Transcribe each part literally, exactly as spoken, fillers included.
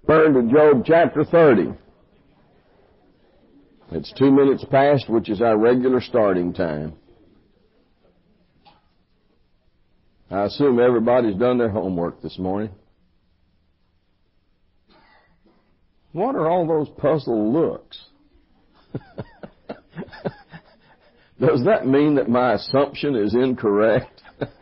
Turn to Job chapter thirty. It's two minutes past, which is our regular starting time. I assume everybody's done their homework this morning. What are all those puzzled looks? Does that mean that my assumption is incorrect?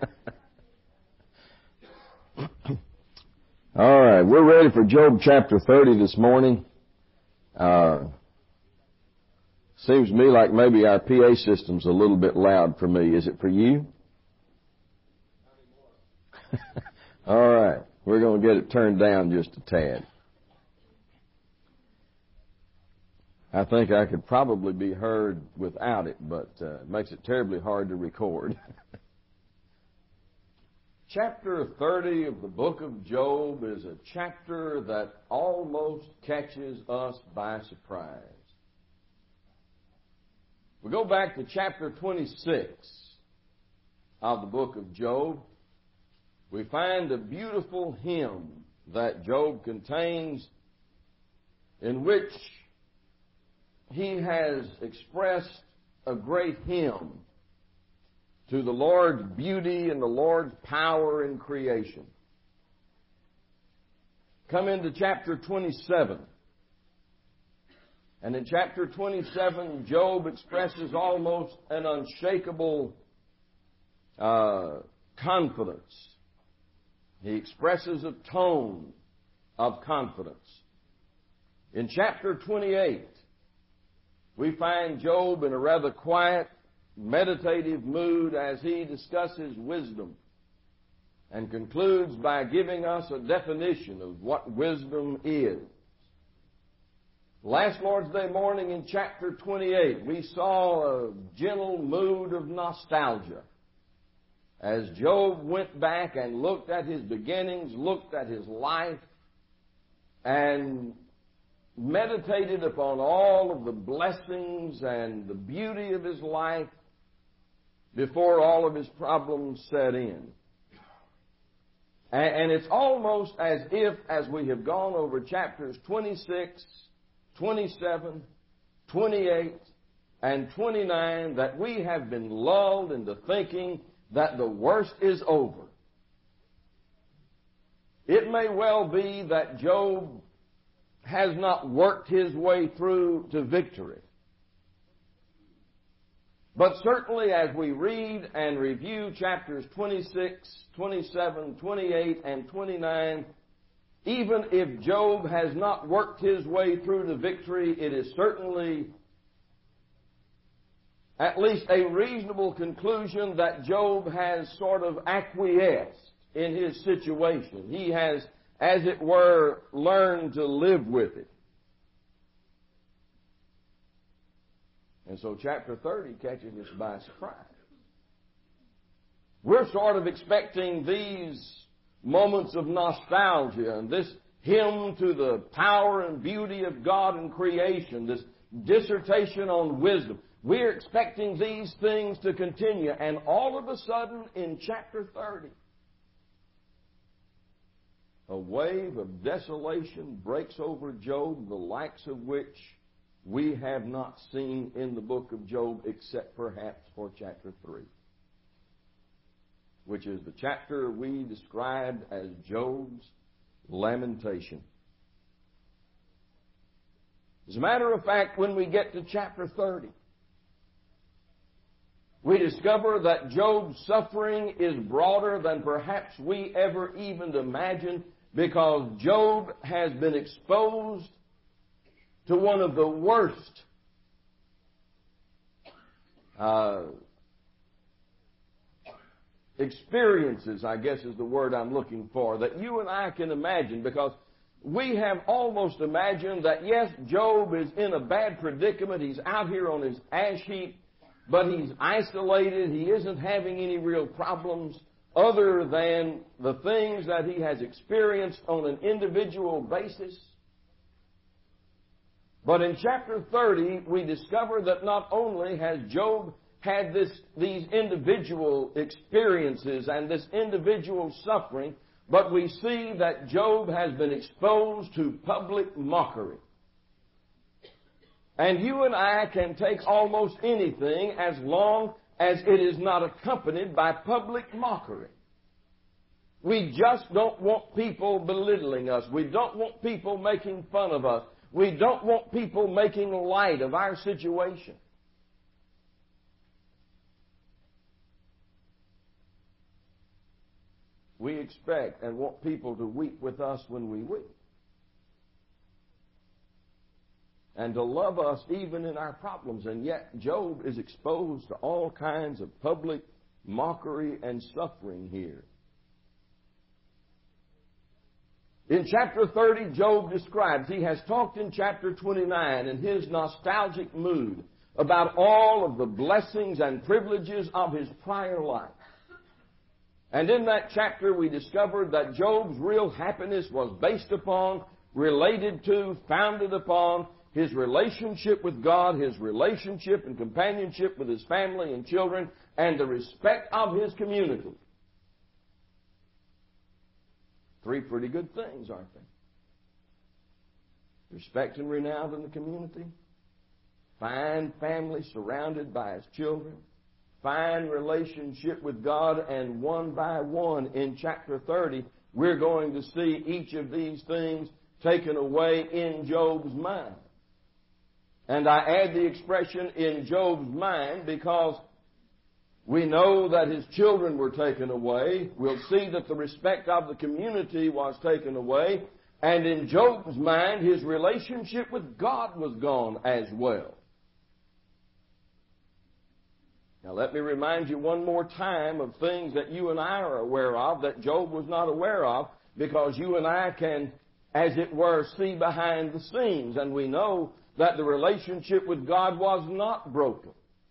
All right, we're ready for Job chapter thirty this morning. Uh, seems to me like maybe our P A system's a little bit loud for me. Is it for you? All right, we're going to get it turned down just a tad. I think I could probably be heard without it, but uh, it makes it terribly hard to record. Chapter thirty of the book of Job is a chapter that almost catches us by surprise. We go back to chapter twenty-six of the book of Job. We find a beautiful hymn that Job contains in which he has expressed a great hymn to the Lord's beauty and the Lord's power in creation. Come into chapter twenty-seven. And in chapter twenty-seven, Job expresses almost an unshakable uh, confidence. He expresses a tone of confidence. In chapter twenty-eight, we find Job in a rather quiet, meditative mood as he discusses wisdom and concludes by giving us a definition of what wisdom is. Last Lord's Day morning in chapter twenty-eight, we saw a gentle mood of nostalgia as Job went back and looked at his beginnings, looked at his life, and meditated upon all of the blessings and the beauty of his life before all of his problems set in. And it's almost as if, as we have gone over chapters twenty-six, twenty-seven, twenty-eight, and twenty-nine, that we have been lulled into thinking that the worst is over. It may well be that Job has not worked his way through to victory. But certainly as we read and review chapters twenty-six, twenty-seven, twenty-eight, and twenty-nine, even if Job has not worked his way through to victory, it is certainly at least a reasonable conclusion that Job has sort of acquiesced in his situation. He has, as it were, learned to live with it. And so chapter thirty catches us by surprise. We're sort of expecting these moments of nostalgia and this hymn to the power and beauty of God in creation, this dissertation on wisdom. We're expecting these things to continue, and all of a sudden in chapter thirty, a wave of desolation breaks over Job, the likes of which we have not seen in the book of Job except perhaps for chapter three, which is the chapter we described as Job's lamentation. As a matter of fact, when we get to chapter thirty, we discover that Job's suffering is broader than perhaps we ever even imagined, because Job has been exposed to one of the worst uh, experiences, I guess is the word I'm looking for, that you and I can imagine, because we have almost imagined that, yes, Job is in a bad predicament. He's out here on his ash heap, but he's isolated. He isn't having any real problems other than the things that he has experienced on an individual basis. But in chapter thirty, we discover that not only has Job had this, these individual experiences and this individual suffering, But we see that Job has been exposed to public mockery. And you and I can take almost anything as long as it is not accompanied by public mockery. We just don't want people belittling us. We don't want people making fun of us. We don't want people making light of our situation. We expect and want people to weep with us when we weep. And to love us even in our problems. And yet Job is exposed to all kinds of public mockery and suffering here. In chapter thirty, Job describes, he has talked in chapter twenty-nine in his nostalgic mood about all of the blessings and privileges of his prior life. And in that chapter we discovered that Job's real happiness was based upon, related to, founded upon his relationship with God, his relationship and companionship with his family and children, and the respect of his community. Three pretty good things, aren't they? Respect and renown in the community. Fine family surrounded by his children. Fine relationship with God. And one by one in chapter thirty, we're going to see each of these things taken away in Job's mind. And I add the expression in Job's mind because we know that his children were taken away. We'll see that the respect of the community was taken away. And in Job's mind, his relationship with God was gone as well. Now let me remind you one more time of things that you and I are aware of that Job was not aware of, because you and I can, as it were, see behind the scenes. And we know that the relationship with God was not broken.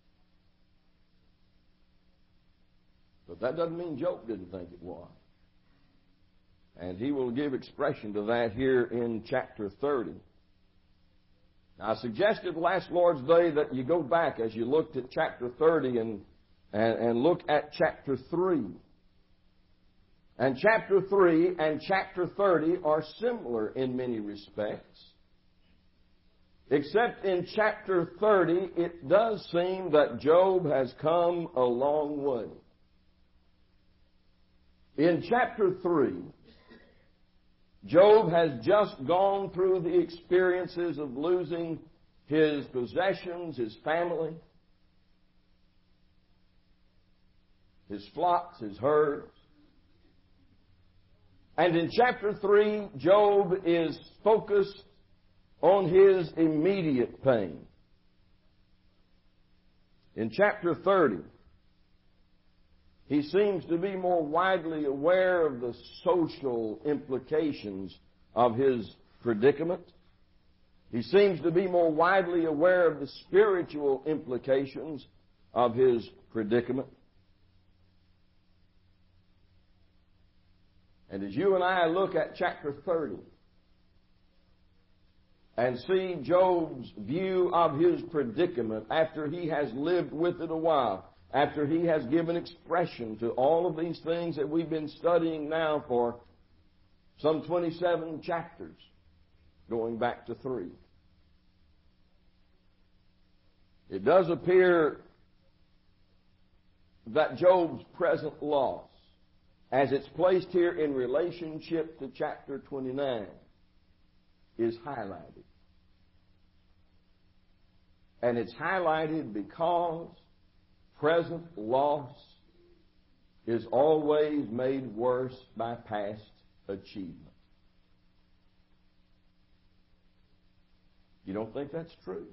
But that doesn't mean Job didn't think it was. And he will give expression to that here in chapter thirty. Now, I suggested last Lord's Day that you go back as you looked at chapter thirty and, and, and look at chapter three. And chapter three and chapter thirty are similar in many respects. Except in chapter thirty, it does seem that Job has come a long way. In chapter three, Job has just gone through the experiences of losing his possessions, his family, his flocks, his herds. And in chapter three, Job is focused on his immediate pain. In chapter thirty, he seems to be more widely aware of the social implications of his predicament. He seems to be more widely aware of the spiritual implications of his predicament. And as you and I look at chapter thirty and see Job's view of his predicament after he has lived with it a while, after he has given expression to all of these things that we've been studying now for some twenty-seven chapters, going back to three. It does appear that Job's present loss, as it's placed here in relationship to chapter twenty-nine, is highlighted. And it's highlighted because present loss is always made worse by past achievement. You don't think that's true?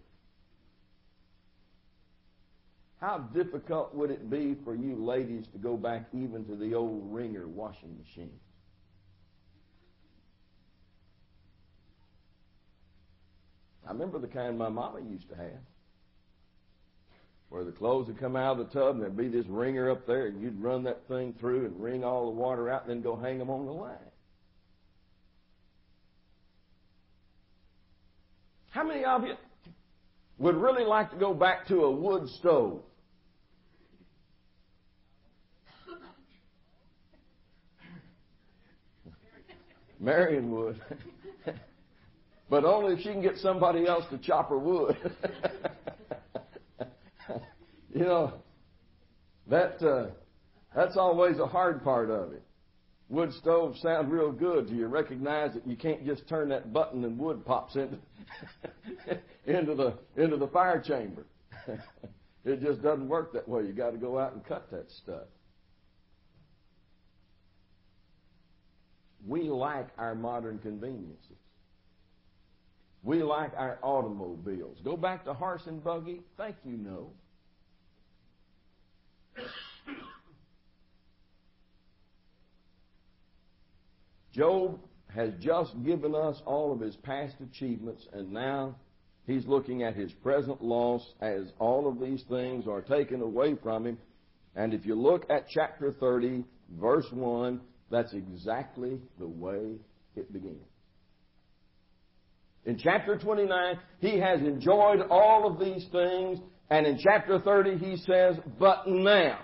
How difficult would it be for you ladies to go back even to the old wringer washing machine? I remember the kind my mama used to have, where the clothes would come out of the tub and there'd be this wringer up there, and you'd run that thing through and wring all the water out and then go hang them on the line. How many of you would really like to go back to a wood stove? Marion would. But only if she can get somebody else to chop her wood. You know, that uh, that's always a hard part of it. Wood stoves sound real good till you recognize that you can't just turn that button and wood pops into into the into the fire chamber. It just doesn't work that way. You got to go out and cut that stuff. We like our modern conveniences. We like our automobiles. Go back to horse and buggy. Think you know. Job has just given us all of his past achievements, and now he's looking at his present loss as all of these things are taken away from him. And if you look at chapter thirty, verse one, that's exactly the way it begins. In chapter twenty-nine, he has enjoyed all of these things, and in chapter thirty he says, but now.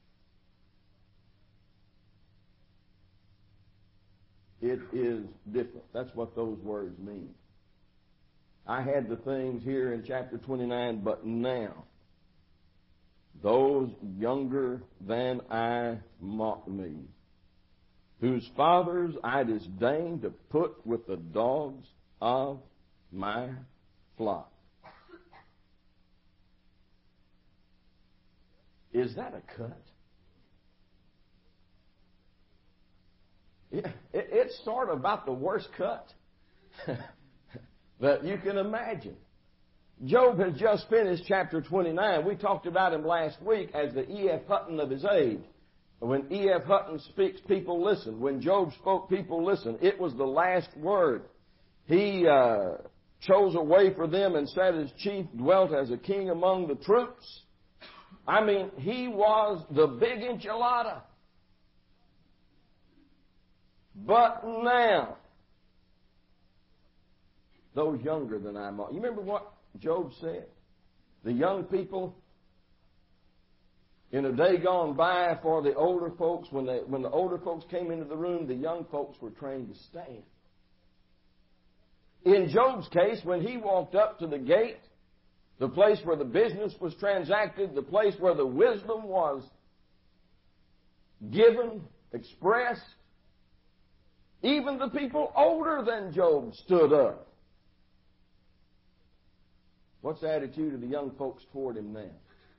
It is different. That's what those words mean. I had the things here in chapter twenty-nine, but now those younger than I mock me, whose fathers I disdain to put with the dogs of my flock. Is that a cut? Yeah, it, it's sort of about the worst cut that you can imagine. Job has just finished chapter twenty-nine. We talked about him last week as the E F. Hutton of his age. When E F. Hutton speaks, people listen. When Job spoke, people listen. It was the last word. He uh, chose a way for them and sat as chief, dwelt as a king among the troops. I mean, he was the big enchilada. But now, those younger than I am. You remember what Job said? The young people, in a day gone by for the older folks, when, they, when the older folks came into the room, the young folks were trained to stand. In Job's case, when he walked up to the gate, the place where the business was transacted, the place where the wisdom was given, expressed, even the people older than Job stood up. What's the attitude of the young folks toward him now?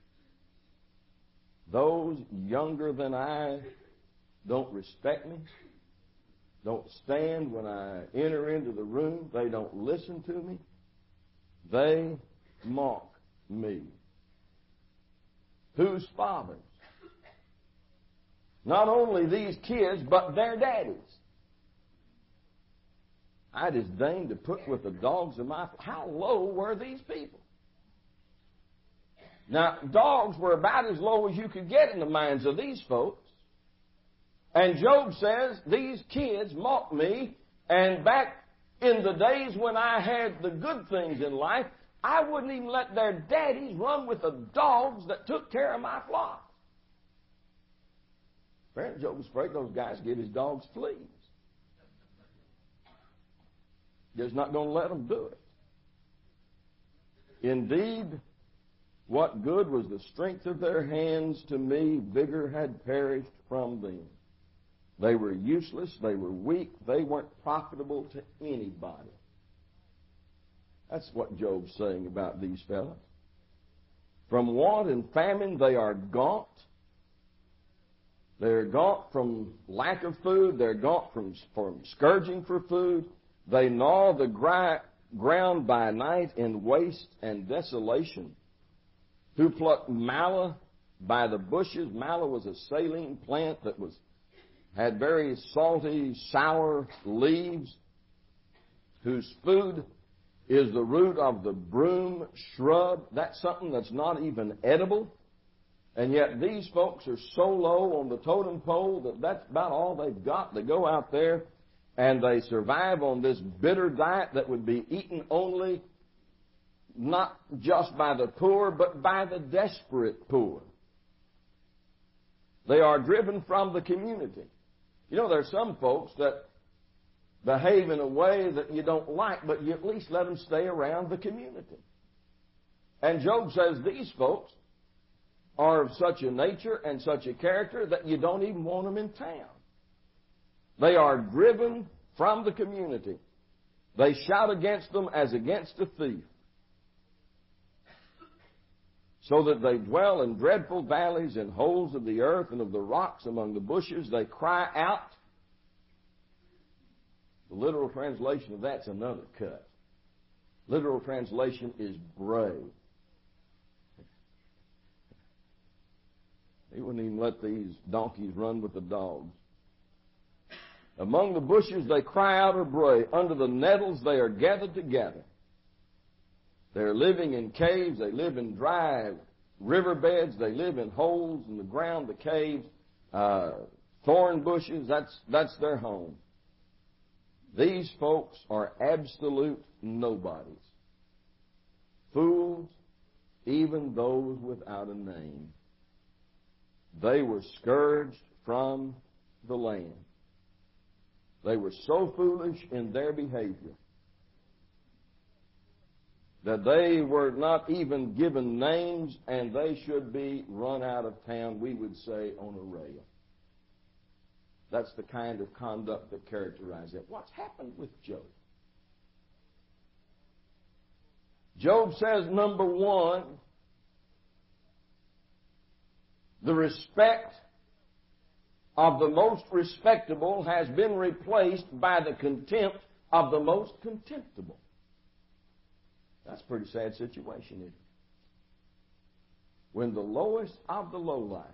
Those younger than I don't respect me, don't stand when I enter into the room, they don't listen to me, they mock me. Whose fathers? Not only these kids, but their daddies. I disdain to put with the dogs of my... How low were these people? Now, dogs were about as low as you could get in the minds of these folks. And Job says, these kids mock me, and back in the days when I had the good things in life, I wouldn't even let their daddies run with the dogs that took care of my flock. Apparently, Job was afraid those guys give his dogs fleas. Just not going to let them do it. Indeed, what good was the strength of their hands to me? Vigor had perished from them. They were useless. They were weak. They weren't profitable to anybody. That's what Job's saying about these fellows. From want and famine, they are gaunt. They're gaunt from lack of food. They're gaunt from, from scourging for food. They gnaw the gri- ground by night in waste and desolation. Who plucked mallow by the bushes? Mallow was a saline plant that was had very salty, sour leaves, whose food is the root of the broom shrub. That's something that's not even edible. And yet these folks are so low on the totem pole that that's about all they've got. They go out there and they survive on this bitter diet that would be eaten only not just by the poor, but by the desperate poor. They are driven from the community. You know, there are some folks that behave in a way that you don't like, but you at least let them stay around the community. And Job says these folks are of such a nature and such a character that you don't even want them in town. They are driven from the community. They shout against them as against a thief, so that they dwell in dreadful valleys and holes of the earth and of the rocks among the bushes. They cry out. The literal translation of that's another cut. Literal translation is bray. He wouldn't even let these donkeys run with the dogs. Among the bushes they cry out or bray. Under the nettles they are gathered together. They're living in caves. They live in dry riverbeds. They live in holes in the ground, the caves, uh, thorn bushes. That's, that's their home. These folks are absolute nobodies. Fools, even those without a name. They were scourged from the land. They were so foolish in their behavior that they were not even given names, and they should be run out of town, we would say, on a rail. That's the kind of conduct that characterized it. What's happened with Job? Job says, number one, the respect of the most respectable has been replaced by the contempt of the most contemptible. That's a pretty sad situation, isn't it? When the lowest of the lowlives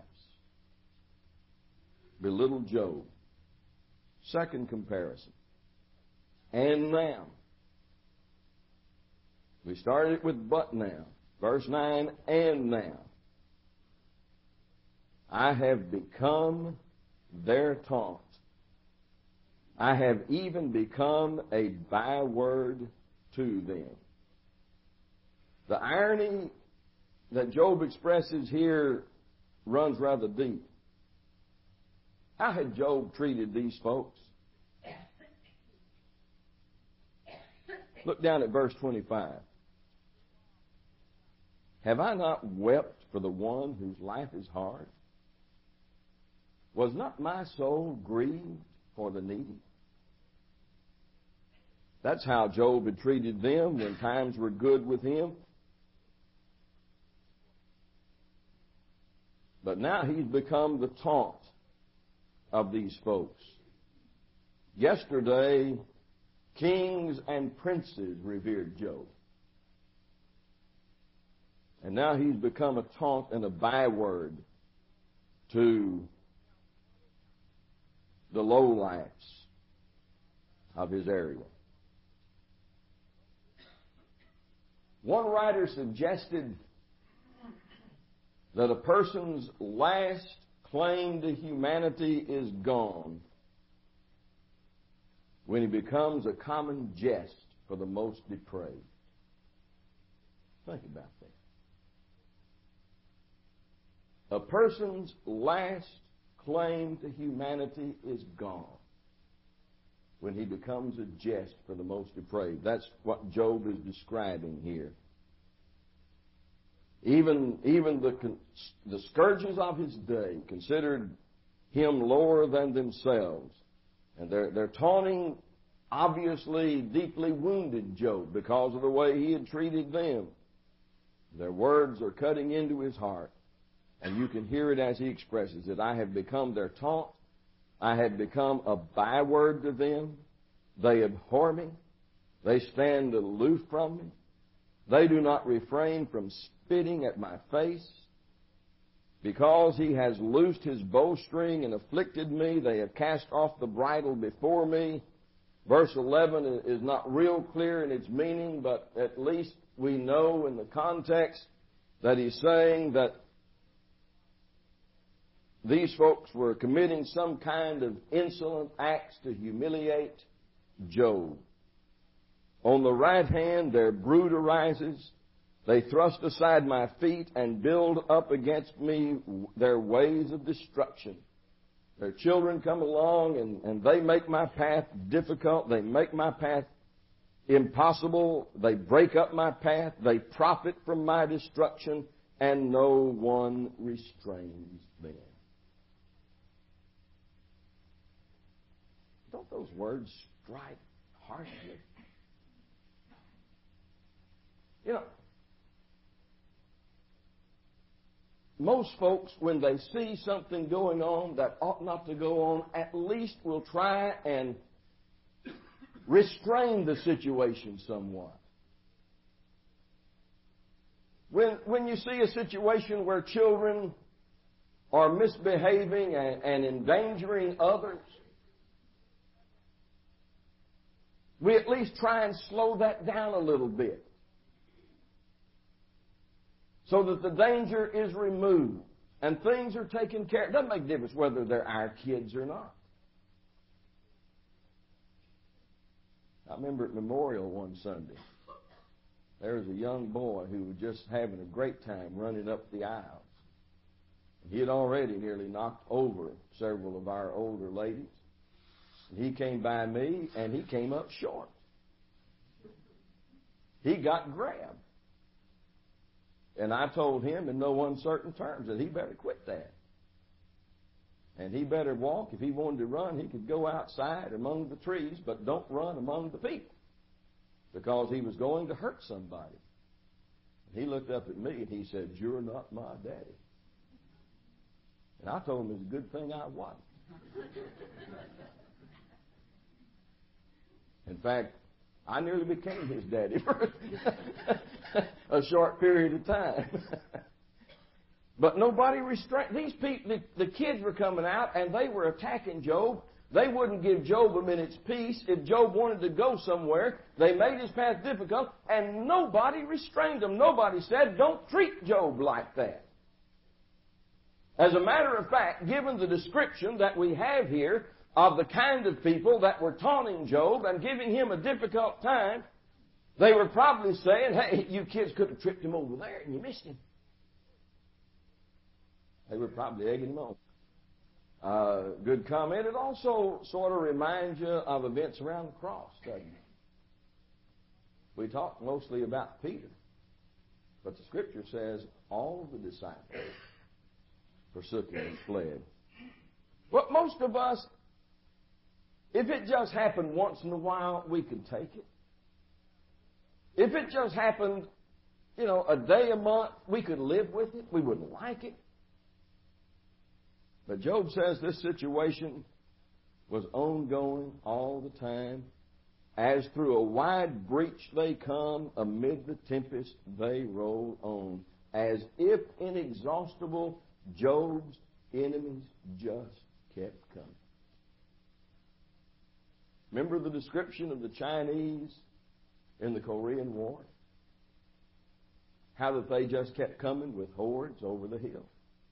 belittle Job. Second comparison. And now. We started with but now. Verse nine, and now. I have become their taunt. I have even become a byword to them. The irony that Job expresses here runs rather deep. How had Job treated these folks? Look down at verse twenty-five. Have I not wept for the one whose life is hard? Was not my soul grieved for the needy? That's how Job had treated them when times were good with him. But now he's become the taunt of these folks. Yesterday, kings and princes revered Job. And now he's become a taunt and a byword to the lowlifes of his area. One writer suggested that a person's last claim to humanity is gone when he becomes a common jest for the most depraved. Think about that. A person's last claim to humanity is gone when he becomes a jest for the most depraved. That's what Job is describing here. Even, even the, the scourges of his day considered him lower than themselves. And they're, they're taunting, obviously deeply wounded Job because of the way he had treated them. Their words are cutting into his heart. And you can hear it as he expresses it. I have become their taunt. I have become a byword to them. They abhor me. They stand aloof from me. They do not refrain from spitting at my face. Because he has loosed his bowstring and afflicted me, they have cast off the bridle before me. Verse eleven is not real clear in its meaning, but at least we know in the context that he's saying that these folks were committing some kind of insolent acts to humiliate Job. On the right hand, their brood arises. They thrust aside my feet and build up against me their ways of destruction. Their children come along and, and they make my path difficult. They make my path impossible. They break up my path. They profit from my destruction, and no one restrains them. Don't those words strike harshly? You know, most folks, when they see something going on that ought not to go on, at least will try and restrain the situation somewhat. When, when you see a situation where children are misbehaving and, and endangering others, we at least try and slow that down a little bit so that the danger is removed and things are taken care of. It doesn't make a difference whether they're our kids or not. I remember at Memorial one Sunday, there was a young boy who was just having a great time running up the aisles. He had already nearly knocked over several of our older ladies. He came by me, and he came up short. He got grabbed. And I told him in no uncertain terms that he better quit that. And he better walk. If he wanted to run, he could go outside among the trees, but don't run among the people, because he was going to hurt somebody. And he looked up at me and he said, "You're not my daddy." And I told him it was a good thing I wasn't. In fact, I nearly became his daddy for a short period of time. But nobody restrained. These people, the, the kids were coming out and they were attacking Job. They wouldn't give Job a minute's peace. If Job wanted to go somewhere, they made his path difficult, and nobody restrained them. Nobody said, "Don't treat Job like that." As a matter of fact, given the description that we have here of the kind of people that were taunting Job and giving him a difficult time, they were probably saying, "Hey, you kids could have tripped him over there and you missed him." They were probably egging him on. Uh, good comment. It also sort of reminds you of events around the cross, doesn't it? We talk mostly about Peter, but the Scripture says all of the disciples forsook him and fled. Well, most of us, if it just happened once in a while, we could take it. If it just happened, you know, a day a month, we could live with it. We wouldn't like it. But Job says this situation was ongoing all the time. As through a wide breach they come, amid the tempest they roll on. As if inexhaustible, Job's enemies just kept coming. Remember the description of the Chinese in the Korean War? How that they just kept coming with hordes over the hill.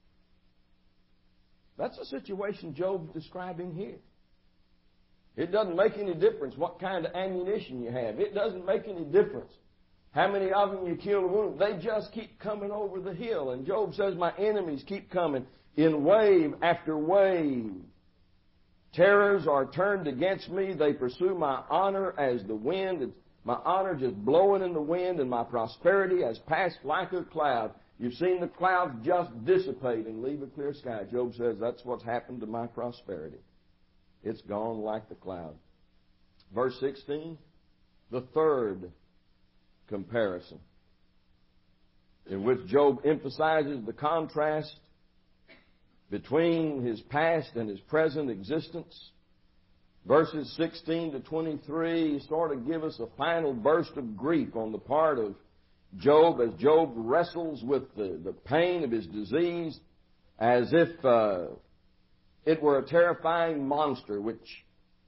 That's the situation Job's describing here. It doesn't make any difference what kind of ammunition you have. It doesn't make any difference how many of them you kill or wound. They just keep coming over the hill. And Job says, "My enemies keep coming in wave after wave. Terrors are turned against me. They pursue my honor as the wind. It's my honor just blowing in the wind, and my prosperity has passed like a cloud." You've seen the clouds just dissipate and leave a clear sky. Job says, that's what's happened to my prosperity. It's gone like the cloud. Verse sixteen, the third comparison, in which Job emphasizes the contrast between his past and his present existence. Verses sixteen to twenty-three sort of give us a final burst of grief on the part of Job as Job wrestles with the, the pain of his disease as if uh, it were a terrifying monster, which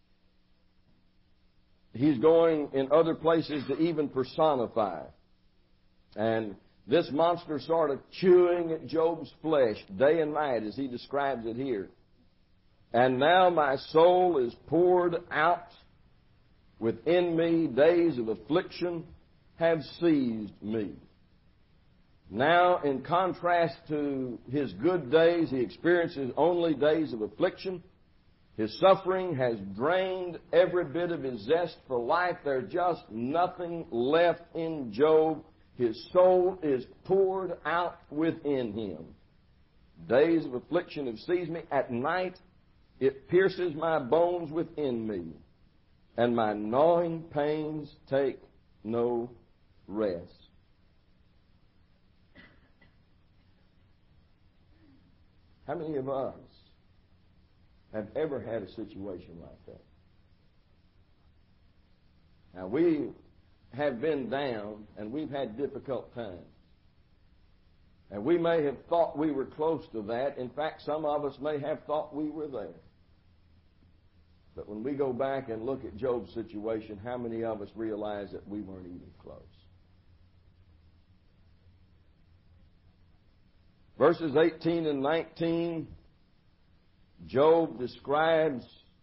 he's going in other places to even personify. And this monster sort of chewing at Job's flesh day and night as he describes it here. "And now my soul is poured out within me, days of affliction have seized me." Now, in contrast to his good days, he experiences only days of affliction. His suffering has drained every bit of his zest for life. There's just nothing left in Job. His soul is poured out within him. Days of affliction have seized me. At night it pierces my bones within me, and my gnawing pains take no rest. How many of us have ever had a situation like that? Now, we have been down and we've had difficult times. And we may have thought we were close to that. In fact, some of us may have thought we were there. But when we go back and look at Job's situation, how many of us realize that we weren't even close? Verses eighteen and nineteen, Job describes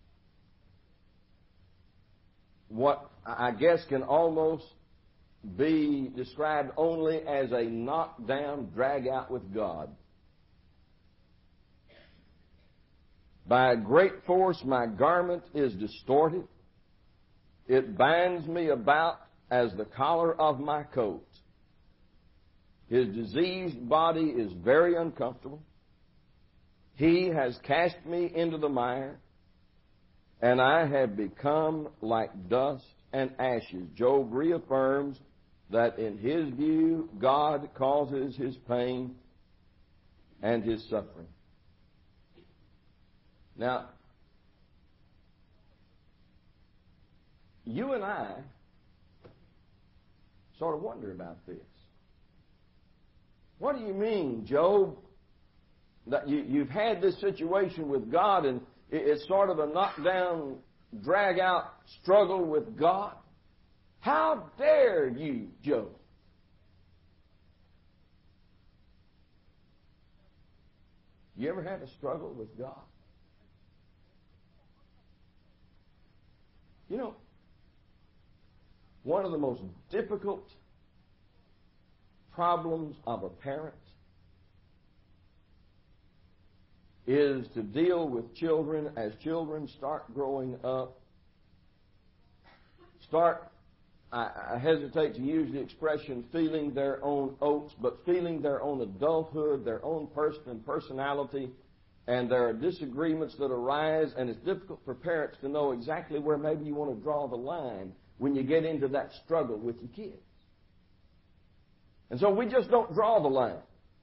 what I guess can almost be described only as a knockdown, drag out with God. By a great force my garment is distorted. It binds me about as the collar of my coat. His diseased body is very uncomfortable. He has cast me into the mire, and I have become like dust and ashes. Job reaffirms that in his view, God causes his pain and his suffering. Now, you and I sort of wonder about this. What do you mean, Job, that you, you've had this situation with God and it, it's sort of a knockdown, drag-out struggle with God? How dare you, Job? You ever had a struggle with God? You know, one of the most difficult problems of a parent is to deal with children as children start growing up, start, I, I hesitate to use the expression feeling their own oats, but feeling their own adulthood, their own person and personality, and there are disagreements that arise, and it's difficult for parents to know exactly where maybe you want to draw the line when you get into that struggle with your kids. And so we just don't draw the line.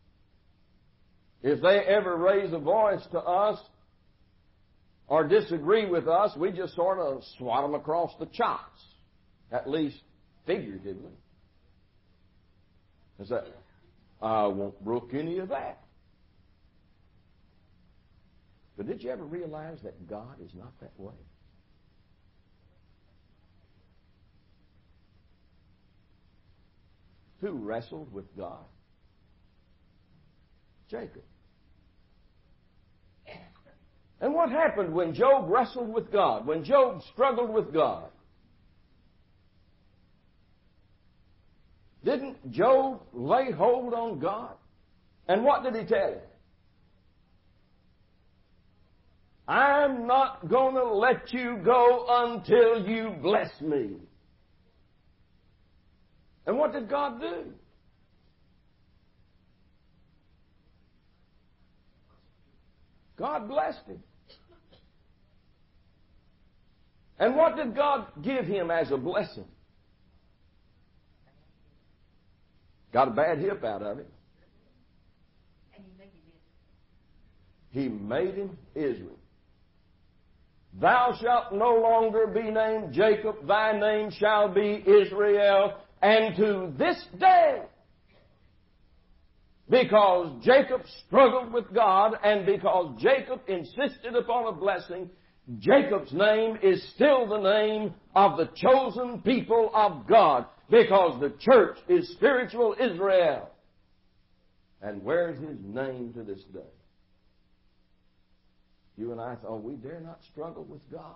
If they ever raise a voice to us or disagree with us, we just sort of swat them across the chops, at least figuratively. I say, I won't brook any of that. But did you ever realize that God is not that way? Who wrestled with God? Jacob. And what happened when Job wrestled with God, when Job struggled with God? Didn't Job lay hold on God? And what did he tell him? I'm not going to let you go until you bless me. And what did God do? God blessed him. And what did God give him as a blessing? Got a bad hip out of it. He made him Israel. Thou shalt no longer be named Jacob, thy name shall be Israel. And to this day, because Jacob struggled with God and because Jacob insisted upon a blessing, Jacob's name is still the name of the chosen people of God, because the church is spiritual Israel. And where's his name to this day? You and I thought, oh, we dare not struggle with God.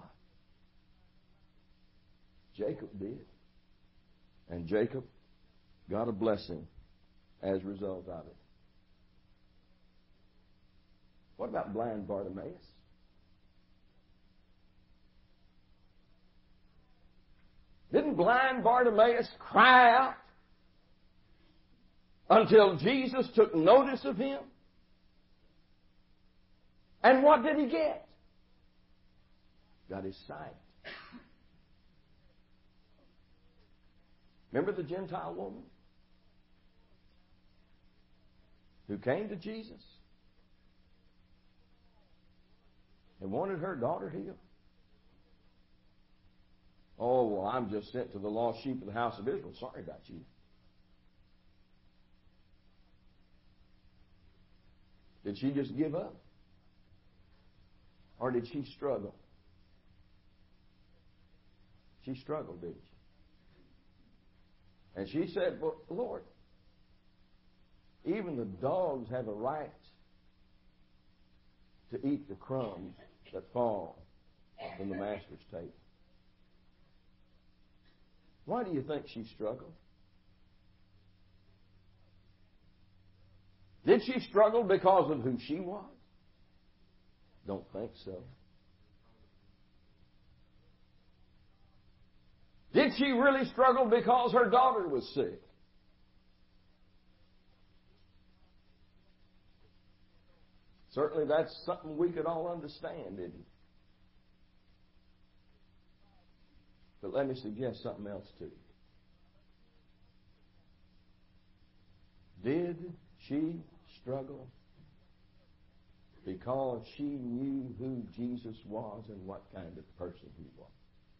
Jacob did. And Jacob got a blessing as a result of it. What about blind Bartimaeus? Didn't blind Bartimaeus cry out until Jesus took notice of him? And what did he get? Got his sight. Remember the Gentile woman who came to Jesus and wanted her daughter healed? Oh, well, I'm just sent to the lost sheep of the house of Israel. Sorry about you. Did she just give up? Or did she struggle? She struggled, didn't she? And she said, well, Lord, even the dogs have a right to eat the crumbs that fall from the master's table. Why do you think she struggled? Did she struggle because of who she was? Don't think so. Did she really struggle because her daughter was sick? Certainly that's something we could all understand, isn't it? But let me suggest something else to you. Did she struggle because she knew who Jesus was and what kind of person he was?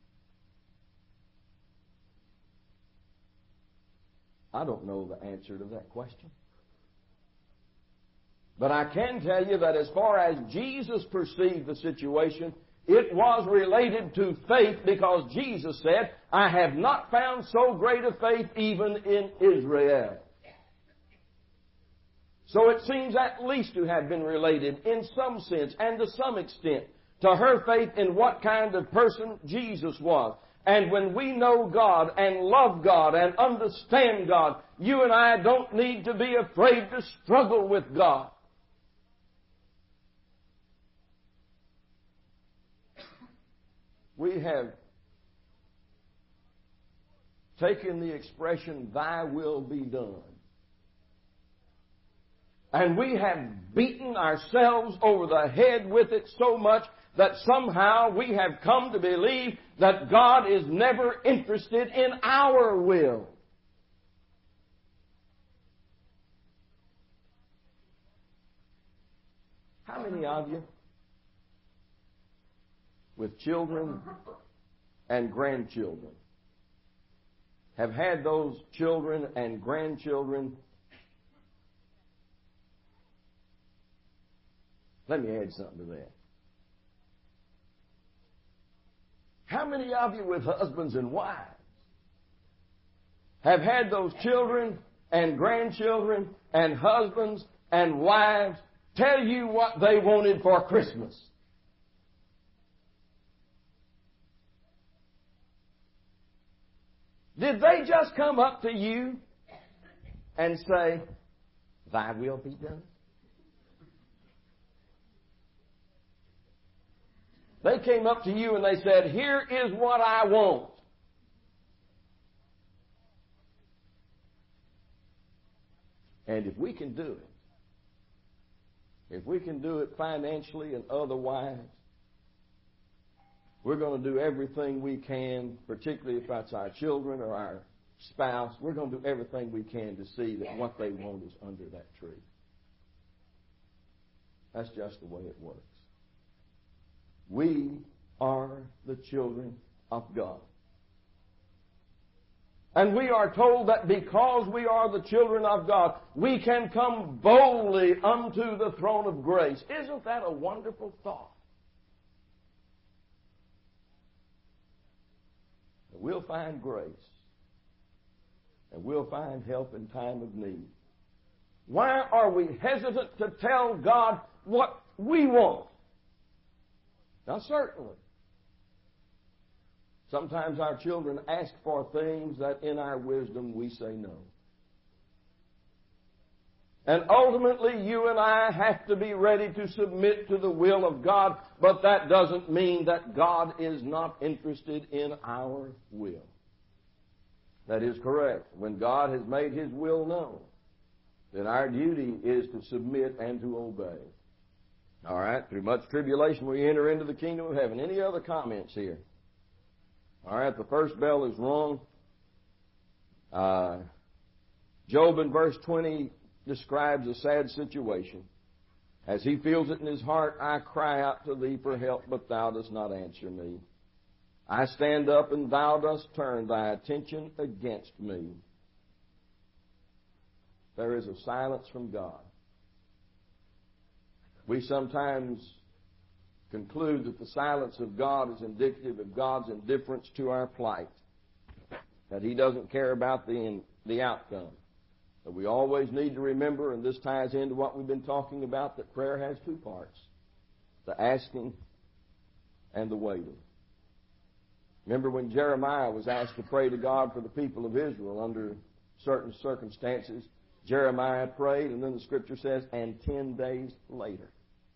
I don't know the answer to that question. But I can tell you that as far as Jesus perceived the situation, it was related to faith, because Jesus said, I have not found so great a faith even in Israel. So it seems at least to have been related in some sense and to some extent to her faith in what kind of person Jesus was. And when we know God and love God and understand God, you and I don't need to be afraid to struggle with God. We have taken the expression, thy will be done. And we have beaten ourselves over the head with it so much that somehow we have come to believe that God is never interested in our will. How many of you, with children and grandchildren, have had those children and grandchildren? Let me add something to that. How many of you with husbands and wives have had those children and grandchildren and husbands and wives tell you what they wanted for Christmas? Did they just come up to you and say, thy will be done? They came up to you and they said, here is what I want. And if we can do it, if we can do it financially and otherwise, we're going to do everything we can, particularly if that's our children or our spouse, we're going to do everything we can to see that what they want is under that tree. That's just the way it works. We are the children of God. And we are told that because we are the children of God, we can come boldly unto the throne of grace. Isn't that a wonderful thought? We'll find grace. And we'll find help in time of need. Why are we hesitant to tell God what we want? Now, certainly, sometimes our children ask for things that in our wisdom we say no. And ultimately, you and I have to be ready to submit to the will of God, but that doesn't mean that God is not interested in our will. That is correct. When God has made His will known, then our duty is to submit and to obey. All right? Through much tribulation we enter into the kingdom of heaven. Any other comments here? All right, the first bell is rung. Uh, Job in verse twenty describes a sad situation. As he feels it in his heart, I cry out to thee for help, but thou dost not answer me. I stand up, and thou dost turn thy attention against me. There is a silence from God. We sometimes conclude that the silence of God is indicative of God's indifference to our plight, that He doesn't care about the, the outcome. But we always need to remember, and this ties into what we've been talking about, that prayer has two parts, the asking and the waiting. Remember when Jeremiah was asked to pray to God for the people of Israel under certain circumstances, Jeremiah prayed, and then the Scripture says, and ten days later,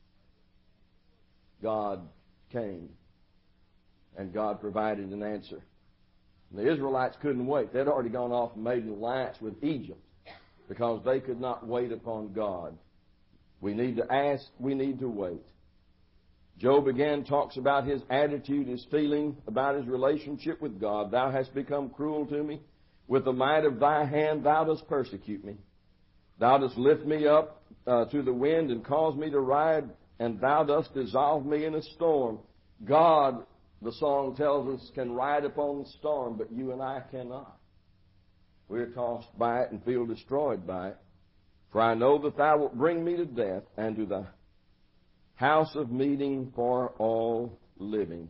God came, and God provided an answer. And the Israelites couldn't wait. They'd already gone off and made an alliance with Egypt because they could not wait upon God. We need to ask, we need to wait. Job again talks about his attitude, his feeling about his relationship with God. Thou hast become cruel to me. With the might of thy hand thou dost persecute me. Thou dost lift me up uh, to the wind and cause me to ride, and thou dost dissolve me in a storm. God, the song tells us, can ride upon the storm, but you and I cannot. We're tossed by it and feel destroyed by it. For I know that thou wilt bring me to death and to the house of meeting for all living.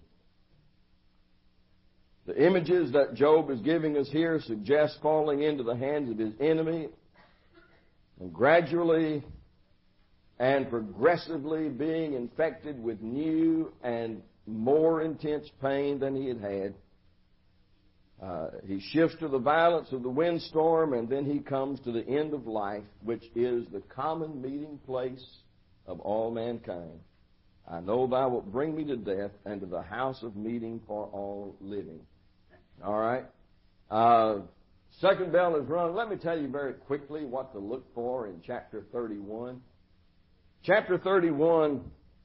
The images that Job is giving us here suggest falling into the hands of his enemy and gradually and progressively being infected with new and more intense pain than he had had. Uh, he shifts to the violence of the windstorm, and then he comes to the end of life, which is the common meeting place of all mankind. I know thou wilt bring me to death and to the house of meeting for all living. All right? Uh, second bell is rung. Let me tell you very quickly what to look for in chapter thirty-one. Chapter thirty-one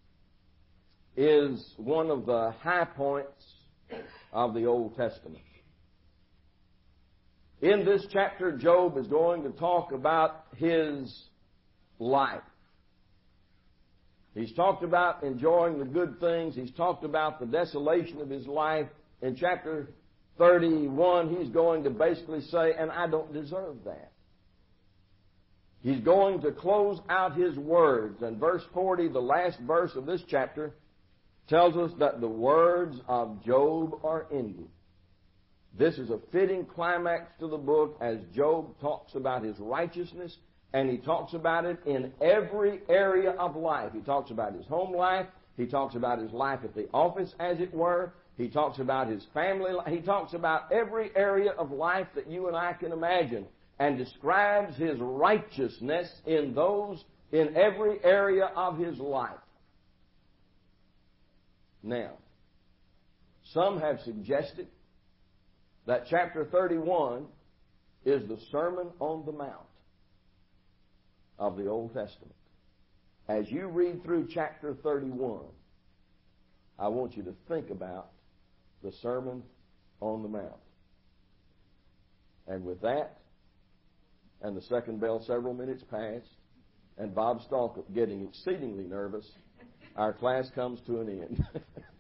is one of the high points of the Old Testament. In this chapter, Job is going to talk about his life. He's talked about enjoying the good things. He's talked about the desolation of his life. In chapter thirty-one, he's going to basically say, and I don't deserve that. He's going to close out his words. And verse forty, the last verse of this chapter, tells us that the words of Job are ended. This is a fitting climax to the book as Job talks about his righteousness, and he talks about it in every area of life. He talks about his home life. He talks about his life at the office, as it were. He talks about his family life. He talks about every area of life that you and I can imagine, and describes his righteousness in those, in every area of his life. Now, some have suggested that chapter thirty-one is the Sermon on the Mount of the Old Testament. As you read through chapter thirty-one, I want you to think about the Sermon on the Mount. And with that, and the second bell several minutes past, and Bob Stalkup getting exceedingly nervous, our class comes to an end.